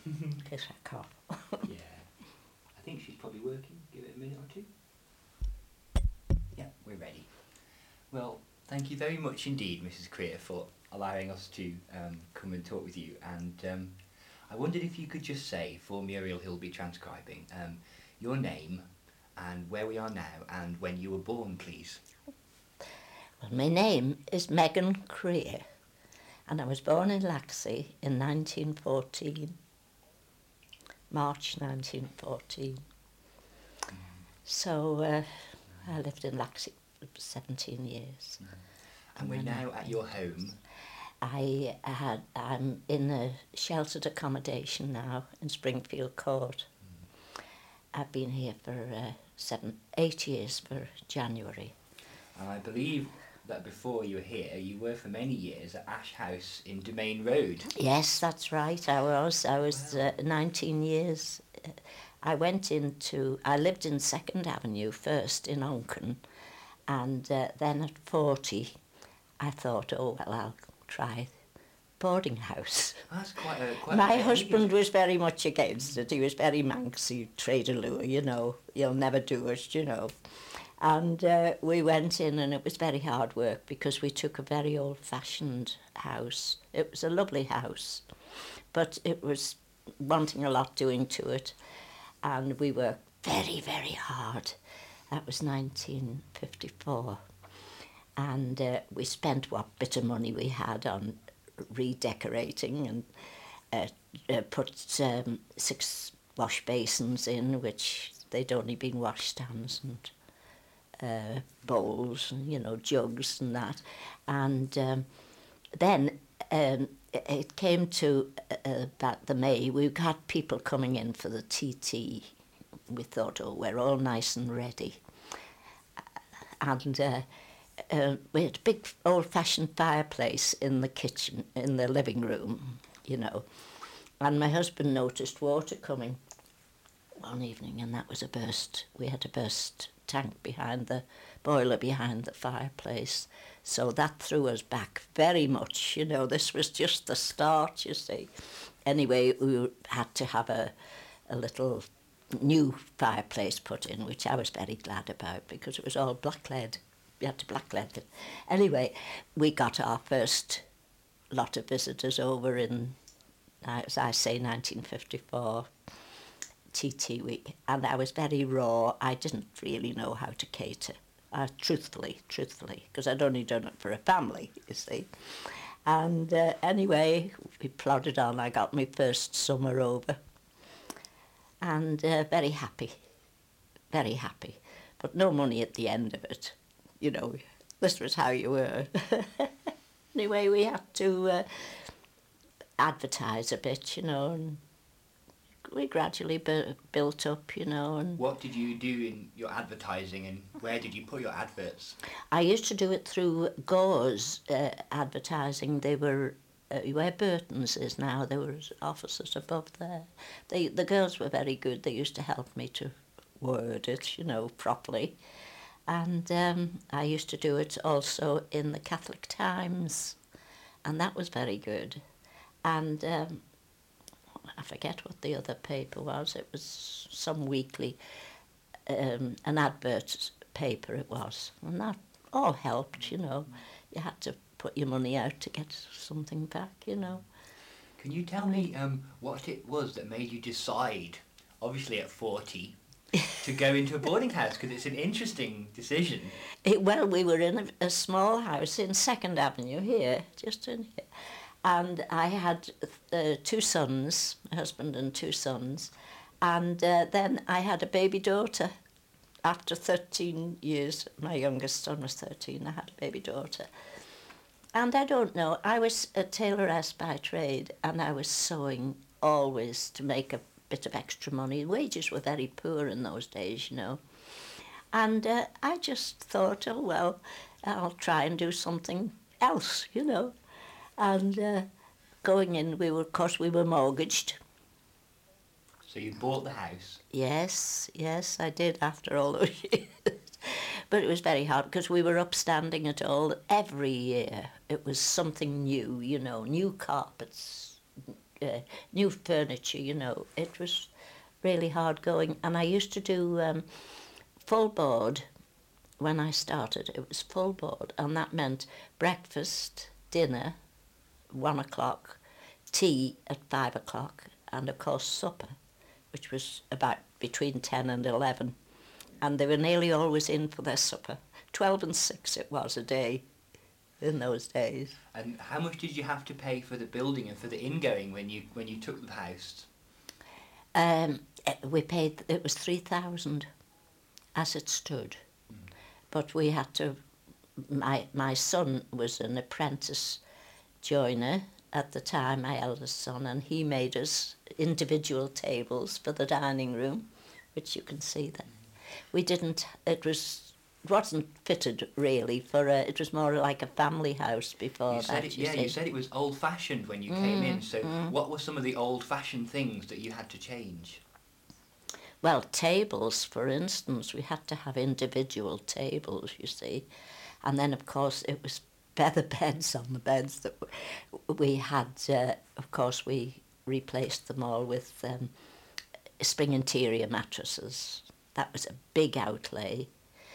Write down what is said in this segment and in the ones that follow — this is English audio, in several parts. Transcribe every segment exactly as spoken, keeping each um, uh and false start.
Piss her cough. Yeah. I think she's probably working. Give it a minute or two. Yeah, we're ready. Well, thank you very much indeed, Missus Creer, for allowing us to um, come and talk with you. And um, I wondered if you could just say, for Muriel who'll be transcribing, um, your name and where we are now and when you were born, please. Well, my name is Megan Creer, and I was born in Laxey in nineteen fourteen, March nineteen fourteen. Mm. So uh, I lived in Laxey for seventeen years. Mm. And we're now at your home. I had, I'm in a sheltered accommodation now in Springfield Court. Mm. I've been here for uh, seven, eight years for January. And I believe that before you were here, you were for many years at Ash House in Domain Road. Yes, that's right. I was. I was Wow. uh, nineteen years. I went into. I lived in Second Avenue first in Onken, and uh, then at forty, I thought, oh well, I'll try boarding house. That's quite a quite My a husband was very much against it. He was very manxy, trader Lou, you know. You'll never do it, you know. And uh, we went in, and it was very hard work because we took a very old-fashioned house. It was a lovely house, but it was wanting a lot doing to it, and we worked very, very hard. That was nineteen fifty-four, and uh, we spent what bit of money we had on redecorating and uh, uh, put um, six wash basins in, which they'd only been washstands and Uh, bowls and, you know, jugs and that. And um, then um, it came to uh, about the May, we had people coming in for the T T. We thought, oh, we're all nice and ready. And uh, uh, we had a big old-fashioned fireplace in the kitchen, in the living room, you know. And my husband noticed water coming one evening, and that was a burst. We had a burst tank behind the boiler behind the fireplace, so that threw us back very much, you know. This was just the start, you see. Anyway, we had to have a, a little new fireplace put in, which I was very glad about because it was all blacklead. We had to blacklead it. Anyway, we got our first lot of visitors over in, as I say, nineteen fifty-four. T T week, and I was very raw. I didn't really know how to cater, uh, truthfully, truthfully, because I'd only done it for a family, you see. And uh, anyway, we plodded on. I got my first summer over, and uh, very happy, very happy, but no money at the end of it. You know, this was how you were. Anyway, we had to uh, advertise a bit, you know, and we gradually bu- built up, you know. And what did you do in your advertising, and where did you put your adverts? I used to do it through Gore's uh, advertising. They were uh, where Burton's is now. There were offices above there. They the girls were very good. They used to help me to word it, you know, properly. And um, I used to do it also in the Catholic Times, and that was very good. And um, I forget what the other paper was. It was some weekly, um, an advert paper it was. And that all helped, you know. You had to put your money out to get something back, you know. Can you tell me um, what it was that made you decide, obviously at forty, to go into a boarding house? Because it's an interesting decision. It, well, we were in a, a small house in Second Avenue here, just in here. And I had uh, two sons, a husband and two sons, and uh, then I had a baby daughter. After thirteen years, my youngest son was thirteen, I had a baby daughter. And I don't know, I was a tailoress by trade, and I was sewing always to make a bit of extra money. Wages were very poor in those days, you know. And uh, I just thought, oh, well, I'll try and do something else, you know. And uh, going in, we were, of course, we were mortgaged. So you bought the house? Yes, yes, I did after all those years. But it was very hard because we were upstanding it all. Every year it was something new, you know, new carpets, uh, new furniture, you know. It was really hard going. And I used to do um, full board when I started. It was full board, and that meant breakfast, dinner, one o'clock, tea at five o'clock, and of course supper, which was about between ten and eleven. And they were nearly always in for their supper. Twelve and six it was a day in those days. And how much did you have to pay for the building and for the ingoing when you when you took the house? Um, we paid, it was three thousand as it stood. Mm. But we had to, my, my son was an apprentice joiner at the time, my eldest son, and he made us individual tables for the dining room, which you can see there. We didn't, it was, it wasn't fitted really for a, it was more like a family house before you said that, it, you Yeah, see. you said it was old-fashioned when you mm, came in, so mm. what were some of the old-fashioned things that you had to change? Well, tables, for instance, we had to have individual tables, you see. And then, of course, it was feather beds on the beds that we had. Uh, of course, we replaced them all with um, spring interior mattresses. That was a big outlay.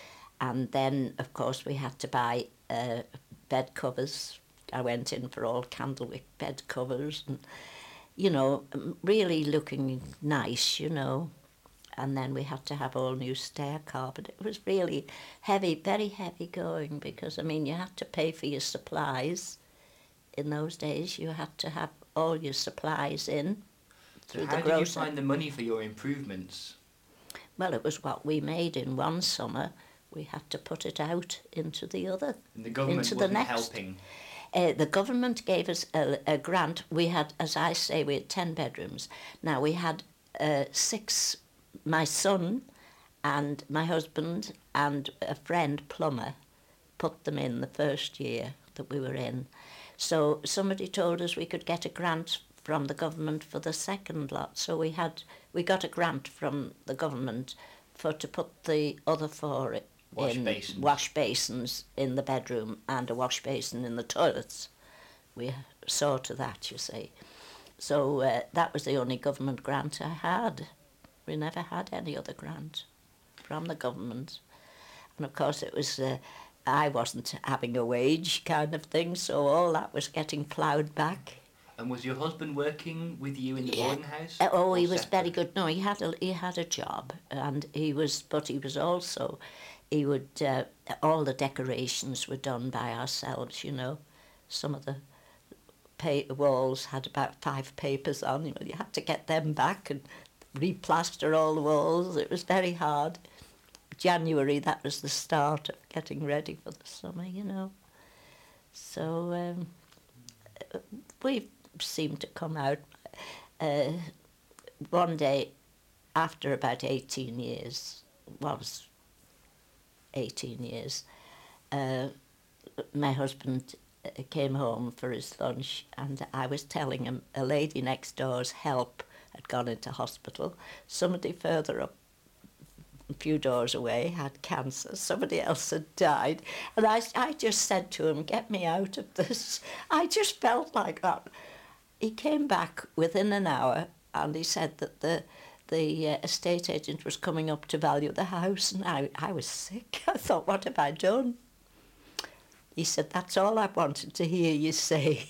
And then, of course, we had to buy uh, bed covers. I went in for all Candlewick bed covers and, you know, really looking nice, you know. And then we had to have all new stair carpet. It was really heavy, very heavy going, because, I mean, you had to pay for your supplies. In those days, you had to have all your supplies in through so the grocer. How did you find the money for your improvements? Well, it was what we made in one summer. We had to put it out into the other, and the government into wasn't the next. helping? Uh, the government gave us a, a grant. We had, as I say, we had ten bedrooms. Now, we had uh, six, my son and my husband and a friend, plumber, put them in the first year that we were in. So somebody told us we could get a grant from the government for the second lot. So we had, we got a grant from the government for to put the other four Wash in basins. wash basins in the bedroom and a wash basin in the toilets. We saw to that, you see. So uh, that was the only government grant I had. We never had any other grant from the government. And of course it was, uh, I wasn't having a wage kind of thing, so all that was getting ploughed back. And was your husband working with you in the Yeah. boarding house? Uh, oh, or he was separate? very good. No, he had a he had a job, and he was, but he was also, he would uh, all the decorations were done by ourselves. You know, some of the pa- walls had about five papers on. You know, you had to get them back and replaster all the walls. It was very hard. January, that was the start of getting ready for the summer. You know, so um, we seemed to come out. Uh, one day, after about eighteen years, well, it was eighteen years, uh, my husband came home for his lunch, and I was telling him a lady next door's help had gone into hospital. Somebody further up, a few doors away, had cancer. Somebody else had died. And I, I just said to him, get me out of this. I just felt like that. He came back within an hour, and he said that the the uh, estate agent was coming up to value the house, and I, I was sick. I thought, what have I done? He said, that's all I wanted to hear you say.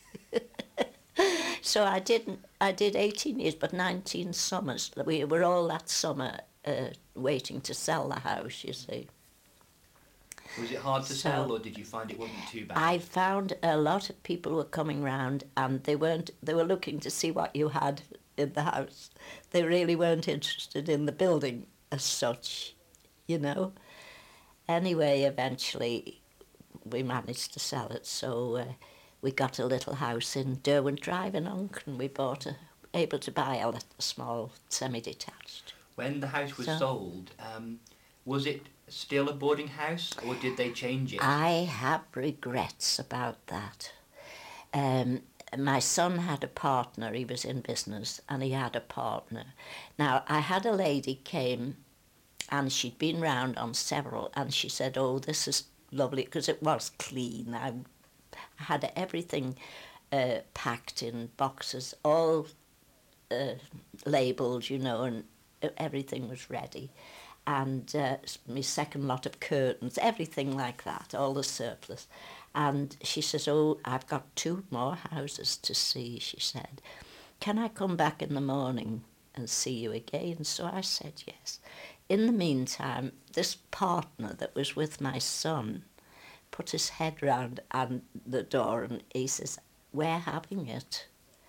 So I didn't. I did eighteen years, but nineteen summers. We were all that summer uh, waiting to sell the house, you see. Was it hard to So, sell, or did you find it wasn't too bad? I found a lot of people were coming round, and they weren't. They were looking to see what you had in the house. They really weren't interested in the building as such, you know. Anyway, eventually, we managed to sell it. So uh, we got a little house in Derwent Drive in Uncton. We bought a, able to buy a little small semi-detached. When the house was So- sold, um, was it still a boarding house, or did they change it? I have regrets about that. Um, my son had a partner, he was in business, and he had a partner. Now, I had a lady came, and she'd been round on several, and she said, oh, this is lovely, because it was clean. I had everything uh, packed in boxes, all uh, labelled, you know, and everything was ready. And uh, my second lot of curtains, everything like that, all the surplus. And she says, oh, I've got two more houses to see, she said. Can I come back in the morning and see you again? So I said yes. In the meantime, this partner that was with my son put his head round and the door and he says, we're having it.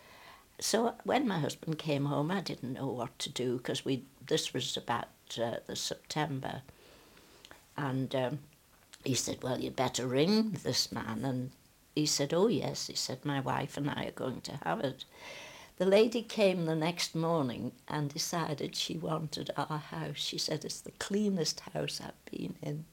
So when my husband came home, I didn't know what to do because we this was about uh, the September. And um, he said, well, you'd better ring this man. And he said, oh, yes. He said, my wife and I are going to have it. The lady came the next morning and decided she wanted our house. She said, it's the cleanest house I've been in.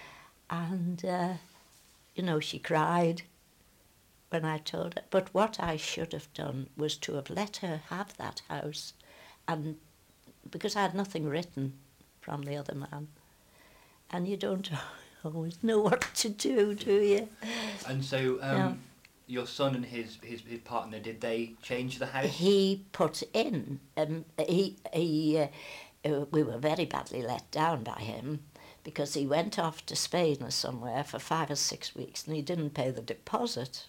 And, uh, you know, she cried when I told her. But what I should have done was to have let her have that house, and because I had nothing written from the other man. And you don't always know what to do, do you? And so um, Yeah. your son and his, his, his partner, did they change the house? He put in, um, he, he, uh, uh, we were very badly let down by him because he went off to Spain or somewhere for five or six weeks and he didn't pay the deposit.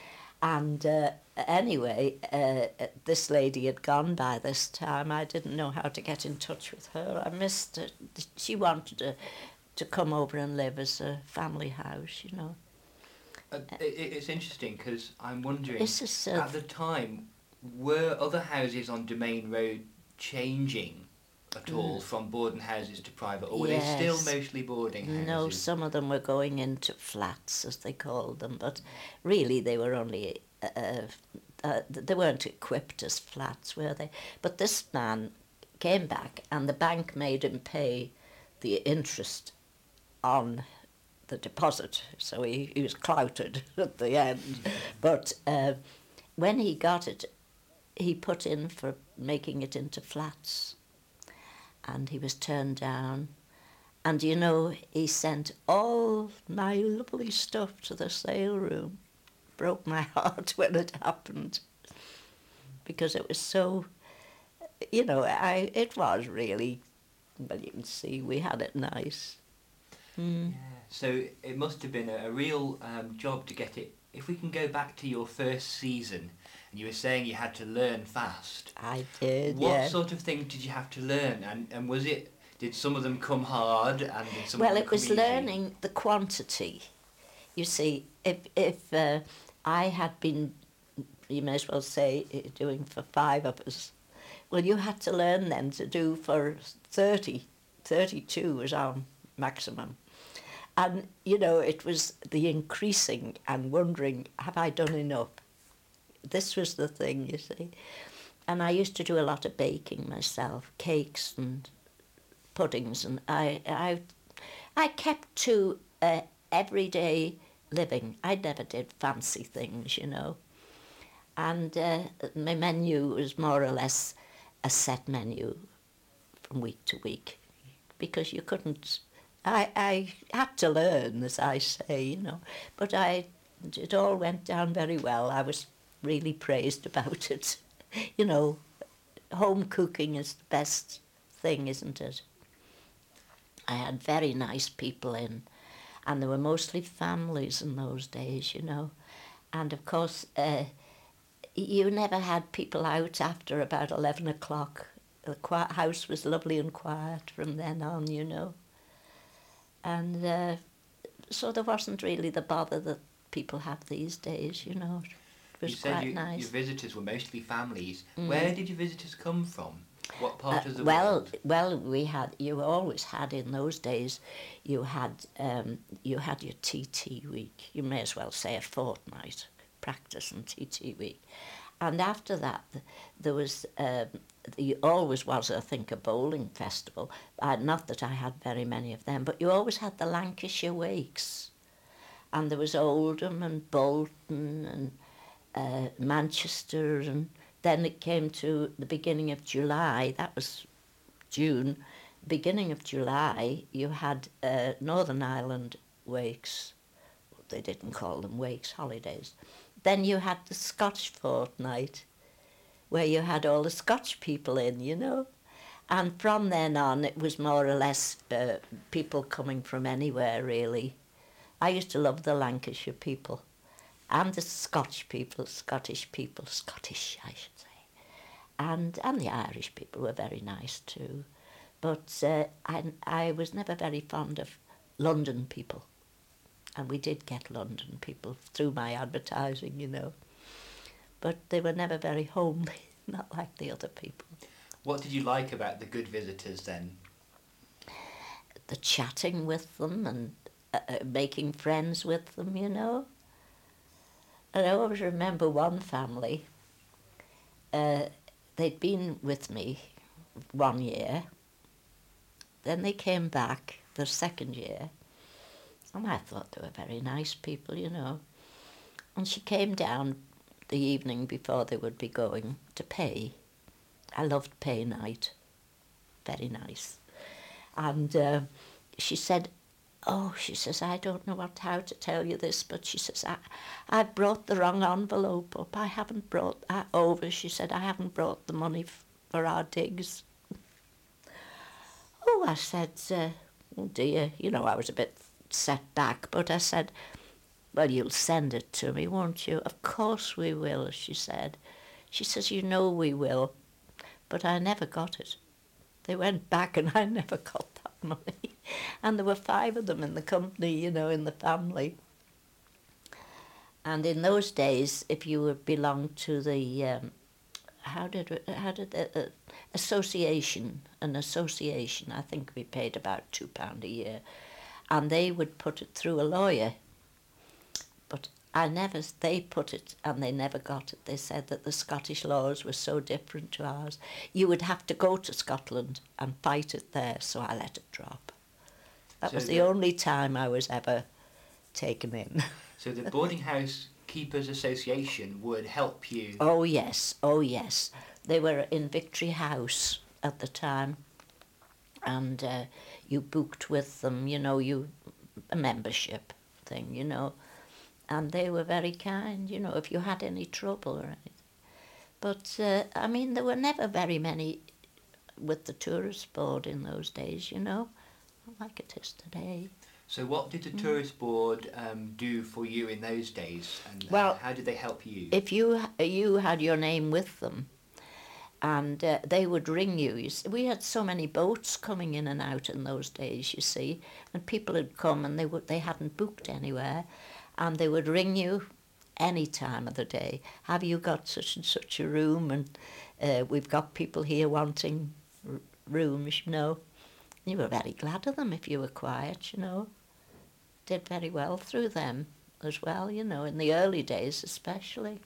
And uh, anyway, uh, this lady had gone by this time. I didn't know how to get in touch with her. I missed it. She wanted to, to come over and live as a family house, you know. Uh, it, it's interesting because I'm wondering, This is, uh, at the time, were other houses on Domain Road changing at all from boarding houses to private, or were they still Yes. mostly boarding houses? No, some of them were going into flats, as they called them, but really they were only, uh, uh, they weren't equipped as flats, were they? But this man came back and the bank made him pay the interest on the deposit, so he, he was clouted at the end. But uh, when he got it, he put in for making it into flats, and he was turned down. And you know, he sent all my lovely stuff to the sale room. Broke my heart when it happened, because it was so, you know, I it was really, well, you can see we had it nice. Mm. Yeah. So it must have been a, a real um, job to get it. If we can go back to your first season, and you were saying you had to learn fast. I did, What yeah. sort of things did you have to learn? And, and was it, did some of them come hard and did some Well, of them it was come easy? learning the quantity. You see, if, if uh, I had been, you may as well say, uh, doing for five of us, well, you had to learn then to do for thirty. thirty-two was our maximum. And, you know, it was the increasing and wondering, have I done enough? This was the thing, you see. And I used to do a lot of baking myself, cakes and puddings, and I I, I kept to uh, everyday living. I never did fancy things, you know. And uh, my menu was more or less a set menu from week to week, because you couldn't. I I had to learn, as I say, you know. But I, it all went down very well. I was really praised about it. You know, home cooking is the best thing, isn't it? I had very nice people in, and there were mostly families in those days, you know. And of course, uh, you never had people out after about eleven o'clock. The quiet house was lovely and quiet from then on, you know. And uh, so there wasn't really the bother that people have these days, you know. It was You said quite you, nice. your visitors were mostly families. Mm. Where did your visitors come from? What part Uh, of the well, world? well, we had. You always had in those days. You had um, you had your T T week. You may as well say a fortnight practice and T T week, and after that, there was. Um, there always was, I think, a bowling festival. Uh, not that I had very many of them, but you always had the Lancashire Wakes, and there was Oldham and Bolton and uh, Manchester, and then it came to the beginning of July. That was June. Beginning of July, you had uh, Northern Ireland Wakes. They didn't call them wakes, holidays. then you had the Scotch fortnight, where you had all the Scotch people in, you know. And from then on, it was more or less uh, people coming from anywhere, really. I used to love the Lancashire people and the Scotch people, Scottish people, Scottish, I should say. And, and the Irish people were very nice too. But uh, I, I was never very fond of London people. And we did get London people through my advertising, you know. But they were never very homely, not like the other people. What did you like about the good visitors then? The chatting with them and uh, uh, making friends with them, you know. And I always remember one family, uh, they'd been with me one year, then they came back the second year, and I thought they were very nice people, you know. And she came down the evening before they would be going to pay. I loved pay night, very nice. And uh, she said, oh, she says, I don't know what how to tell you this, but she says, I, I've brought the wrong envelope up. I haven't brought that over. She said, I haven't brought the money f- for our digs. Oh, I said, uh, oh dear, you know, I was a bit set back, but I said, well, you'll send it to me, won't you? Of course we will, she said. She says, you know we will. But I never got it. They went back and I never got that money. And there were five of them in the company, you know, in the family. And in those days, if you belonged to the, um, how did it, how did the, uh, association, an association, I think we paid about two pounds a year. And they would put it through a lawyer. But I never, they put it and they never got it. They said that the Scottish laws were so different to ours. You would have to go to Scotland and fight it there, so I let it drop. That So was the the- only time I was ever taken in. So the Boarding House Keepers Association would help you. Oh yes, oh yes. They were in Victory House at the time, and uh, you booked with them, you know, you a membership thing, you know. And they were very kind, you know, if you had any trouble or anything. But, uh, I mean, there were never very many with the tourist board in those days, you know, like it is today. So what did the Mm. tourist board um, do for you in those days, and Well, how did they help you? If you you had your name with them, and uh, they would ring you. You see, we had so many boats coming in and out in those days, you see, and people had come and they would they hadn't booked anywhere, and they would ring you any time of the day. Have you got such and such a room? And uh, we've got people here wanting r- rooms, you know. You were very glad of them if you were quiet, you know. Did very well through them as well, you know, in the early days especially.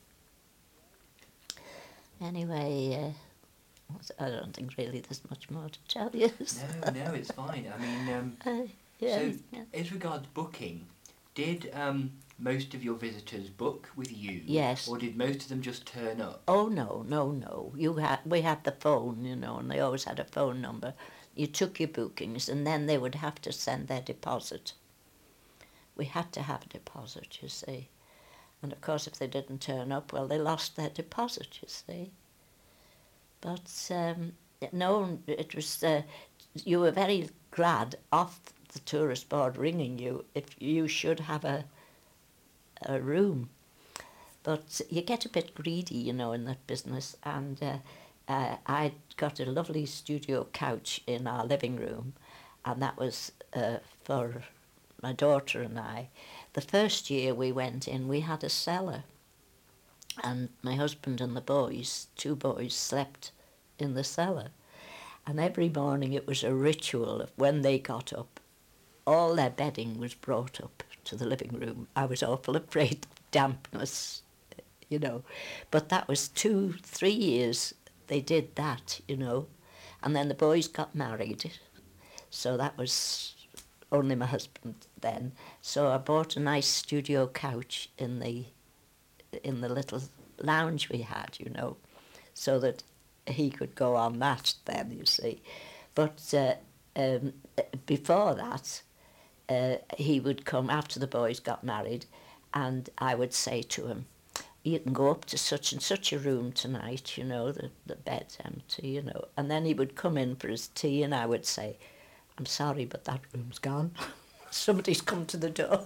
Anyway, uh, I don't think really there's much more to tell you. No, no, it's fine. I mean, um, Uh, yeah, so yeah. as regards booking, did um, most of your visitors book with you? Yes. Or did most of them just turn up? Oh no, no, no. You had we had the phone, you know, and they always had a phone number. You took your bookings, and then they would have to send their deposit. We had to have a deposit, you see. And of course, if they didn't turn up, well, they lost their deposit, you see. But um, no, it was. Uh, you were very glad off the tourist board ringing you if you should have a a room. But you get a bit greedy, you know, in that business. And uh, uh, I got a lovely studio couch in our living room, and that was uh, for my daughter and I. The first year we went in, we had a cellar, and my husband and the boys, two boys, slept in the cellar. And every morning it was a ritual of when they got up, all their bedding was brought up to the living room. I was awful afraid of dampness, you know. But that was two, three years they did that, you know. And then the boys got married, so that was only my husband then. So I bought a nice studio couch in the in the little lounge we had, you know, so that he could go on that then, you see. But uh, um, before that, uh, he would come after the boys got married, and I would say to him, you can go up to such and such a room tonight, you know, the, the bed's empty, you know. And then he would come in for his tea and I would say, I'm sorry, but that room's gone. Somebody's come to the door.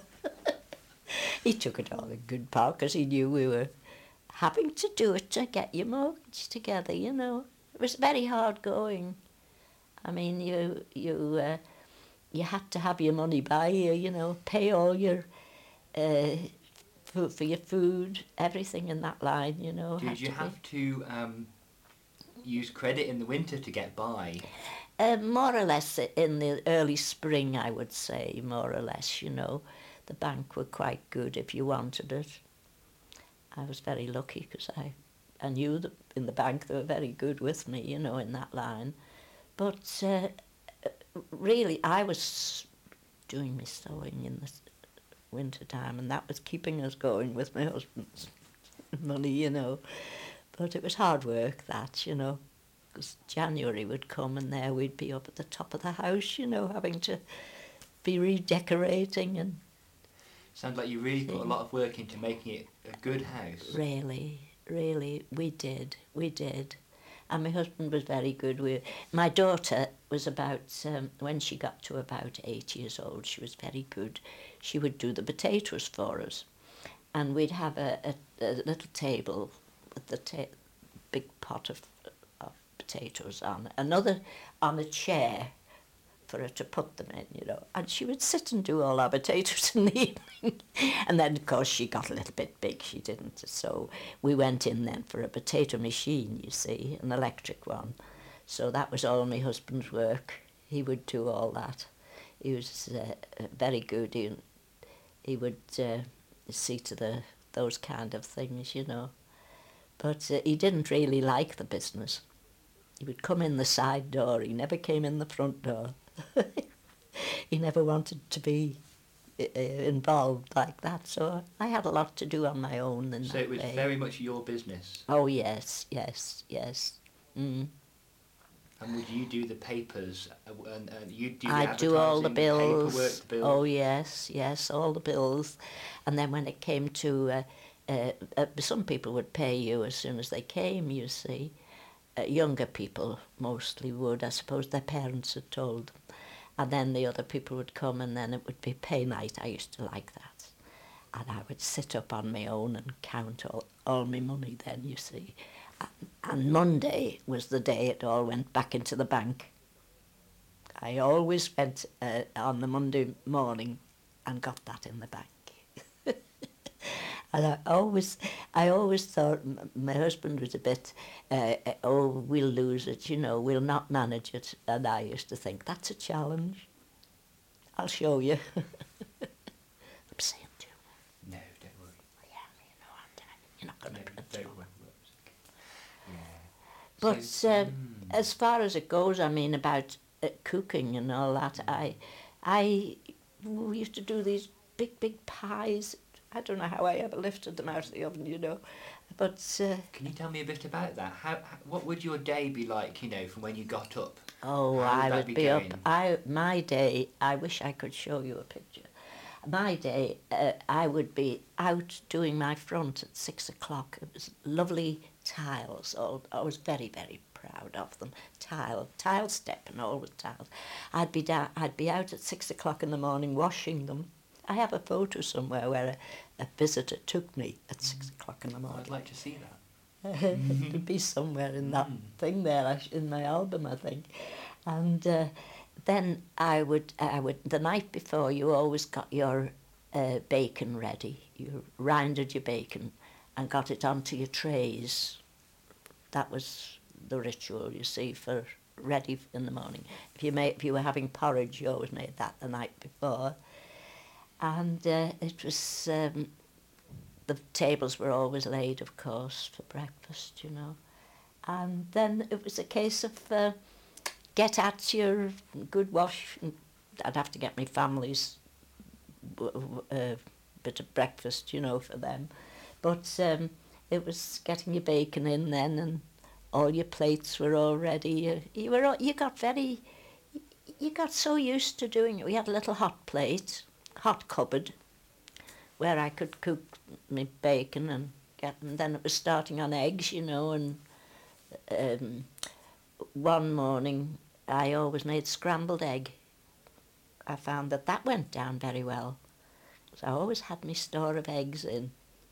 He took it all in good part because he knew we were having to do it to get your mortgage together, you know. It was very hard going. I mean, you you uh, you had to have your money by you, you know, pay all your uh, for, for your food, everything in that line, you know. Did you to have to um, use credit in the winter to get by? Uh, more or less in the early spring, I would say, more or less, you know. The bank were quite good if you wanted it. I was very lucky because I, I knew that in the bank they were very good with me, you know, in that line. But uh, really, I was doing my sewing in the winter time, and that was keeping us going with my husband's money, you know. But it was hard work, that, you know, because January would come and there we'd be up at the top of the house, you know, having to be redecorating and... Sounds like you really put a lot of work into making it a good house. Really, really, we did, we did. And my husband was very good. We, my daughter was about, um, when she got to about eight years old, she was very good. She would do the potatoes for us. And we'd have a, a, a little table with the ta- big pot of, of potatoes on, another on a chair for her to put them in, you know. And she would sit and do all our potatoes in the evening. And then, of course, she got a little bit big, she didn't. So we went in then for a potato machine, you see, an electric one. So that was all my husband's work. He would do all that. He was uh, very good. He, he would uh, see to the those kind of things, you know. But uh, he didn't really like the business. He would come in the side door. He never came in the front door. He never wanted to be uh, involved like that, so I had a lot to do on my own. In so that it was way. very much your business. Oh yes, yes, yes. Mm. And would you do the papers? Uh, and, and you'd do the I'd do all the advertising, bills. paperwork, the bills. Oh yes, yes, all the bills. And then when it came to, uh, uh, uh, some people would pay you as soon as they came. You see, uh, younger people mostly would. I suppose their parents had told them. And then the other people would come and then it would be pay night. I used to like that. And I would sit up on my own and count all, all my money then, you see. And, and Monday was the day it all went back into the bank. I always went uh, on the Monday morning and got that in the bank. And I always, I always thought m- my husband was a bit, uh, uh, oh, we'll lose it, you know, we'll not manage it. And I used to think, that's a challenge. I'll show you. I'm saying too much. No, don't worry. Yeah, you know, I'm, you're not going No, to put don't it worry. Yeah. But So, uh, mm. as far as it goes, I mean, about uh, cooking and all that, I, I we used to do these big, big pies. I don't know how I ever lifted them out of the oven, you know. But uh, Can you tell me a bit about that? How, how what would your day be like, you know, from when you got up? oh, How would I that would be be, up. going? I my day. I wish I could show you a picture. My day, uh, I would be out doing my front at six o'clock. It was lovely tiles. All I was very, very proud of them. Tile, tile step, and all with tiles. I'd be down. I'd be out at six o'clock in the morning washing them. I have a photo somewhere where a, a visitor took me at six o'clock in the morning. I'd like to see that. It'd be somewhere in that Mm. thing there, I sh- in my album, I think. And uh, then I would, I would, the night before, you always got your uh, bacon ready. You rounded your bacon and got it onto your trays. That was the ritual, you see, for ready in the morning. If you made, if you were having porridge, you always made that the night before. And uh, it was, um, the tables were always laid, of course, for breakfast, you know. And then it was a case of uh, get at your good wash. I'd have to get my family's uh, bit of breakfast, you know, for them. But um, it was getting your bacon in then, and all your plates were all ready. You, you were all, you got very, you got so used to doing it. We had a little hot plate, hot cupboard, where I could cook my bacon and getting, then it was starting on eggs, you know, and um, one morning I always made scrambled egg. I found that that went down very well. So I always had my store of eggs in.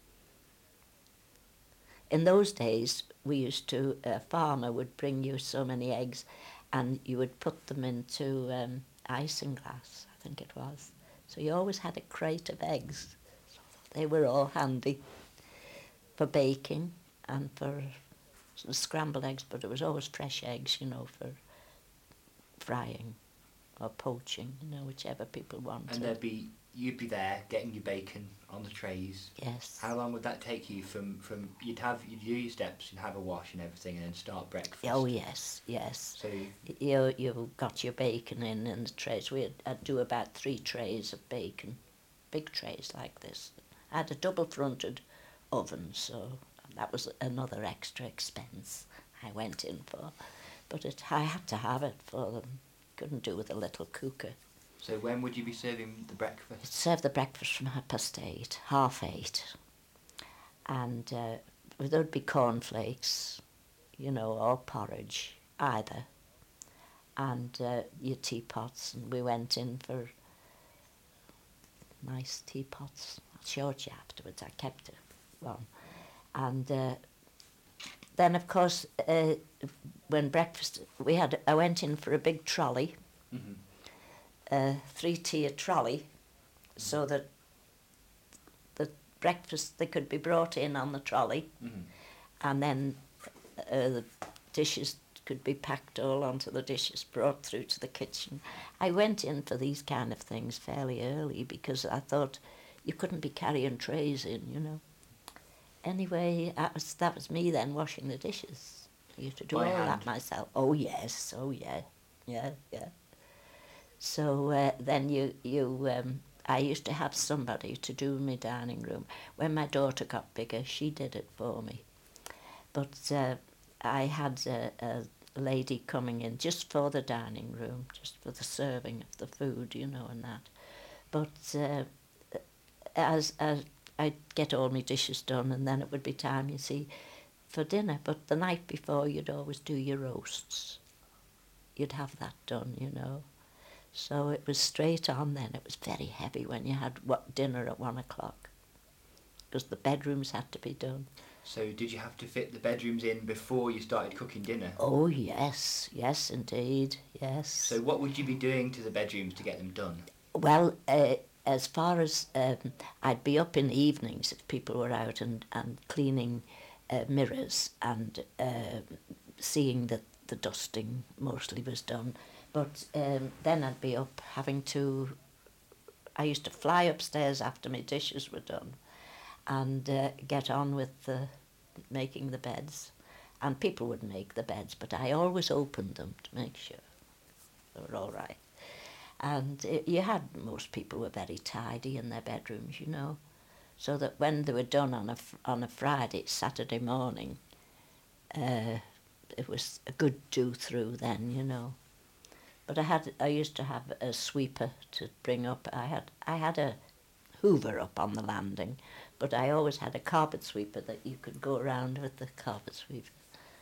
In those days, we used to, a farmer would bring you so many eggs and you would put them into um, isinglass, I think it was. So you always had a crate of eggs. So they were all handy for baking and for scrambled eggs, but it was always fresh eggs, you know, for frying or poaching, you know, whichever people wanted. And there'd be, you'd be there getting your bacon on the trays. Yes. How long would that take you from, from you'd have, you'd do your steps, you'd have a wash and everything and then start breakfast? Oh, yes, yes. So you, you got your bacon in in the trays. We'd I'd do about three trays of bacon, big trays like this. I had a double-fronted oven, so that was another extra expense I went in for. But it, I had to have it for them. Couldn't do with a little cooker. So when would you be serving the breakfast? Serve the breakfast from half past eight, half eight. And uh, there'd be cornflakes, you know, or porridge, either. And uh, your teapots, and we went in for nice teapots. I'll show it you afterwards, I kept it one. And uh, then, of course, uh, when breakfast, we had, I went in for a big trolley, Mm-hmm. a three-tier trolley, mm-hmm. so that the breakfast, they could be brought in on the trolley, Mm-hmm. and then uh, the dishes could be packed all onto the dishes, brought through to the kitchen. I went in for these kind of things fairly early because I thought you couldn't be carrying trays in, you know. Anyway, that was, that was me then washing the dishes. I used to do By all hand? that myself. Oh yes, oh yeah, yeah, yeah. So uh, then you, you um, I used to have somebody to do my dining room. When my daughter got bigger, she did it for me. But uh, I had a, a lady coming in just for the dining room, just for the serving of the food, you know, and that. But uh, as, as I'd get all my dishes done, and then it would be time, you see, for dinner. But the night before, you'd always do your roasts. You'd have that done, you know. So it was straight on then. It was very heavy when you had what dinner at one o'clock, because the bedrooms had to be done. So did you have to fit the bedrooms in before you started cooking dinner? Oh yes, yes indeed, yes. So what would you be doing to the bedrooms to get them done? Well, uh, as far as um, I'd be up in the evenings if people were out and, and cleaning uh, mirrors and uh, seeing that the dusting mostly was done. But um, then I'd be up having to, I used to fly upstairs after my dishes were done and uh, get on with the, making the beds. And people would make the beds, but I always opened them to make sure they were all right. And it, you had, most people were very tidy in their bedrooms, you know, so that when they were done on a, on a Friday, Saturday morning, uh, it was a good do-through then, you know. But I had, I used to have a sweeper to bring up. I had, I had a hoover up on the landing, but I always had a carpet sweeper that you could go around with the carpet sweeper.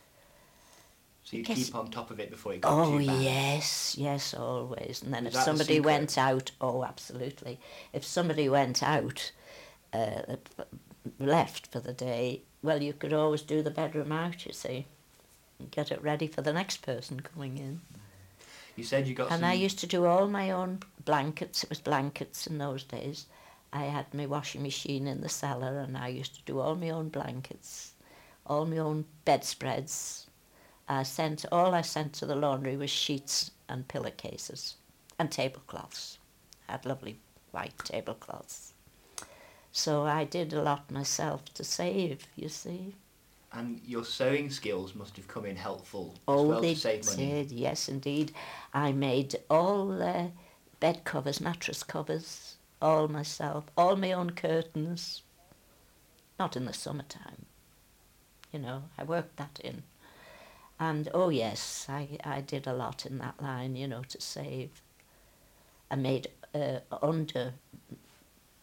So you Guess- keep on top of it before it got Oh too bad? yes, yes, always. And then Was if that the somebody secret? went out, oh absolutely. If somebody went out, uh, left for the day, well, you could always do the bedroom out, you see, and get it ready for the next person coming in. You said you got And some... I used to do all my own blankets. It was blankets in those days. I had my washing machine in the cellar, and I used to do all my own blankets, all my own bedspreads. I sent all I sent to the laundry was sheets and pillowcases and tablecloths. I had lovely white tablecloths. So I did a lot myself to save, you see. And your sewing skills must have come in helpful as Oh, well they to save money. did, yes, indeed. I made all uh, bed covers, mattress covers, all myself, all my own curtains. Not in the summertime, you know, I worked that in. And, oh yes, I, I did a lot in that line, you know, to save. I made uh, under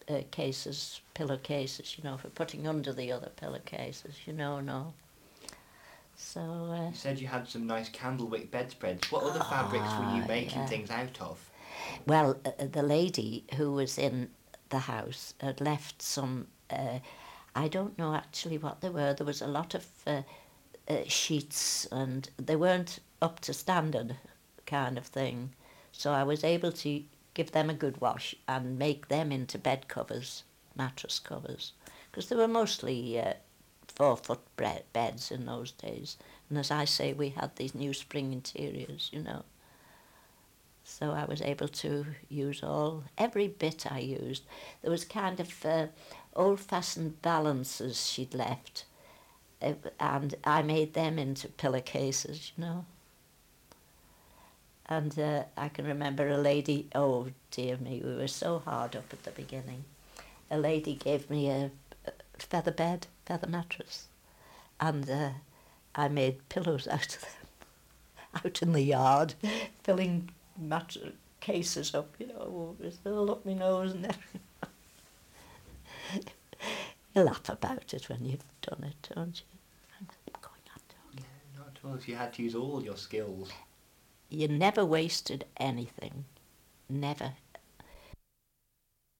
uh, cases, pillowcases, you know, for putting under the other pillowcases, you know, no. So. Uh, You said you had some nice candlewick bedspreads. What other fabrics were you Ah, making yeah. things out of? Well, uh, the lady who was in the house had left some, uh, I don't know actually what they were. There was a lot of uh, uh, sheets and they weren't up to standard kind of thing. So I was able to give them a good wash and make them into bed covers, mattress covers, because they were mostly uh, four foot bre- beds in those days. And as I say, we had these new spring interiors, you know. So I was able to use all, every bit I used. There was kind of uh, old-fashioned balances she'd left, uh, and I made them into pillowcases, you know. And uh, I can remember a lady, oh dear me, we were so hard up at the beginning. A lady gave me a, a feather bed, feather mattress, and uh, I made pillows out of them, out in the yard, filling mat- cases up, you know, with all up my nose and everything. You laugh about it when you've done it, don't you? I'm going on talking. No, not at all. So you had to use all your skills. You never wasted anything. Never,